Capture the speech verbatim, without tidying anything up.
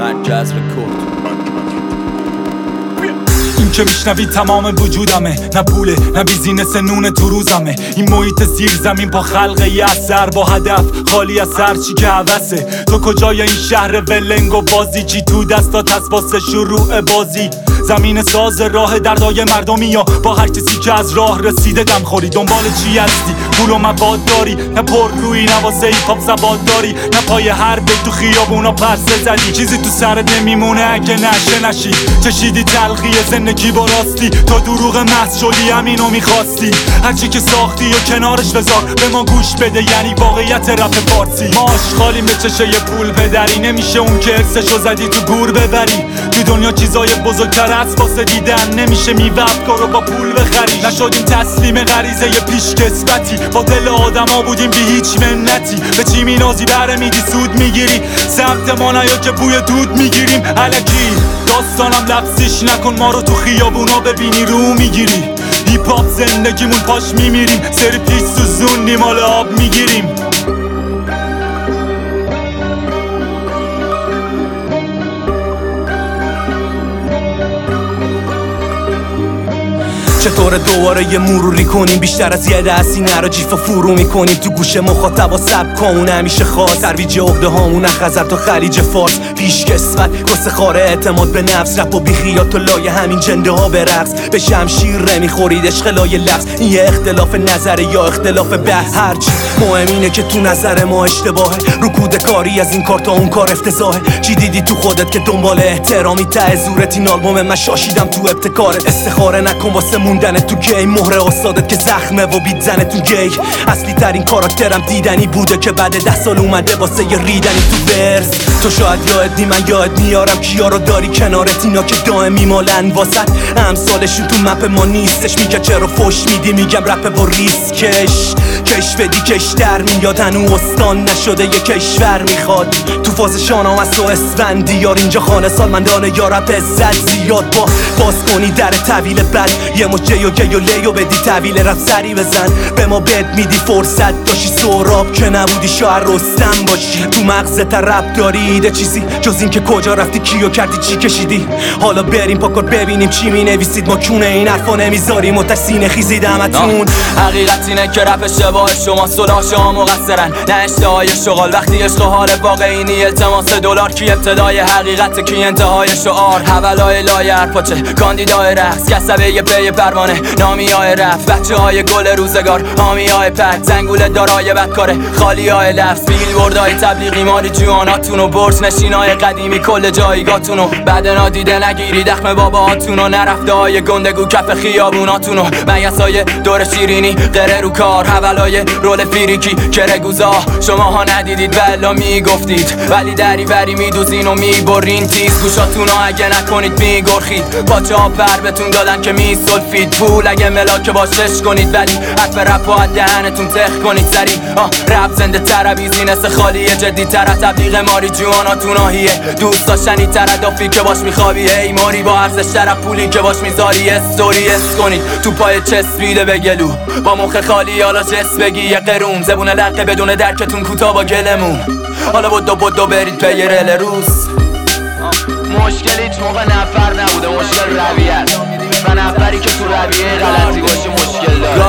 مرکز رکورد. این که میشنوی تمام وجودمه، نه پوله نه بیزینس نون تو روزمه. این محیط زیر زمین با خلق یه اثر، با هدف خالی از هر چی که هوسه. تو کجای این شهر ولنگ و بازی، چی تو دستات هست واسه شروع بازی؟ زمین ساز راه دردای مردمی، یا با هر کسی که از راه رسیده دم خوری؟ دنبال چی هستی؟ پول و مباد داری؟ نه پر روی، نه واسه ایپاپ زباد داری؟ نه پای هر بیت تو خیابونا پرسه زدی؟ چیزی تو سرت نمیمونه اگه نشه نشی. چشیدی تلخی زندگی با راستی، تو دروغ محض شدی همینو میخواستی. هرچی که ساختی و کنارش بذار، به ما گوش بده یعنی واقعیت رپ فارسی. ما آشغالیم به چشه پول بدری، نمیشه اون که ارسشو زدی تو گور ببری. تو دنیا چیزای بزرگتر از واسه دیدن، نمیشه میوه افکارو با پول بخری. نشدیم تسلیم غریزه پیش کسبتی، با دل آدما بودیم بی هیچ منتی. به چی مینازی بره میدی سود میگیری، سمت ما نیا که بوی دود میگیریم الکی. داستانم لفظیش نکن، ما رو تو خیابونا ببینی رو میگیری. هیپ هاپ زندگیمون پاش میمیریم، سری پیش سوزوندیم حالا آب میگیریم. چطور دوباره یه مروری کنیم، بیشتر از یه دستی رو جیف و فرو میکنیم. تو گوش مخاطبا سب کامون همیشه خاص، ترویج عقده هامون خزر تا خلیج فارس. پیش کسوت قصه خاره اعتماد به نفس، رپ و بیخیات و لایه همین جنده ها به رقص. به شمشیر نمیخورید عشق لایه لفظ، این یه اختلاف نظره یا اختلاف بحث. هرچی مهم اینه که تو نظر ما اشتباهه، رکود کاری از این کار تا اون کار افتضاحه. چی دیدی تو خودت که دنبال احترامی؟ ته زورت این آلبوم من شاشیدم تو ابتکارت. استخاره نکن واسه موندن تو گی، مهر استادت که زخمه و بیت زنه تو گی. اصلی ترین کاراکترم دیدنی بوده که بعد ده سال اومده واسه یه ریدنی تو ورس. تو شاید یاد نی من یاد میارم کیا رو داری کنارت، اینا که دائمی مالن واسط. همسالشون تو مپ ما نیستش، میگه چرا فوش میدی؟ میگم رپ و ریسکش کش بدی کش در میاد، هنو استان نشده یه کشور میخواد. تو فاز شانام از تو اسفندی یار، اینجا خانه سالمندانه یا رپ عزت زیاد. با باز کنی در طویل بد، یه مش جی و گی و لیو بدی طویل رپ سری بزن. به ما بد میدی فرصت داشی سراب که نبودی شاعر رستم باشی. تو مغزت رپ داریده چیزی جز این که کجا رفتی کیو کردی چی کشیدی. حالا بریم پاکار ببینیم چی می نویسید، ما کونه این حرفا نمیذاریم و تسینه خیزید همتون. حقیقت اینه که رپ اشتباه شما صلاح شما مقصرن، نه اشتهای شغال. وقتی عشق حال واقعی نی التماس دلار، کی ابتدای حقیقت کی انتهای شعار. حولای لایه هرپاچه کاندیدای رقص، کسبه یه پی پروانه نامی های رفت. بچه های گل روزگار حامی های پک، زنگول دارای بدکاره خالی های لفظ. بیل بردای تبلیغی مالی جواناتونو، برج نشین های قدیمی کل جایگاتونو. بعد نادیده نگیری دخم باباتونو، نرفته های گندگو کف خیابوناتونو. میسای دور شیرینی قره رو کار، حولای رول فیریکی کره گوزا. شما ها ندیدید بلا میگفتید، ولی دری بری میدوزین و میبرین تیز. گوشاتونو اگه نکنید میگرخید، پاچه ها پر بهتون دادن که میسلفید. پول اگه ملاک باشش کنید، ولی حرف رپ و دهنتون تخ کنید سری. آه رپ زنده تر بیزینس خالیه، جدی تر تبلیغ ماری جواناتون آهیه. دوست داشتنی تر دافی که باش میخوابی، ای ماری با ارزش تر پولی که باش میذاری. استوری اس کنید تو پای چسبیده به گلو، با مخ خالی حالا جس بگی یه قرون. زبون لقه بدون درکتون کوتا با گلمون، حالا بدو بدو برید پی رل روز. مشکل هیچ موقع نفر نبوده، مشکل رویه است. و نفری که تو رویه غلطی باشه مشکل داره.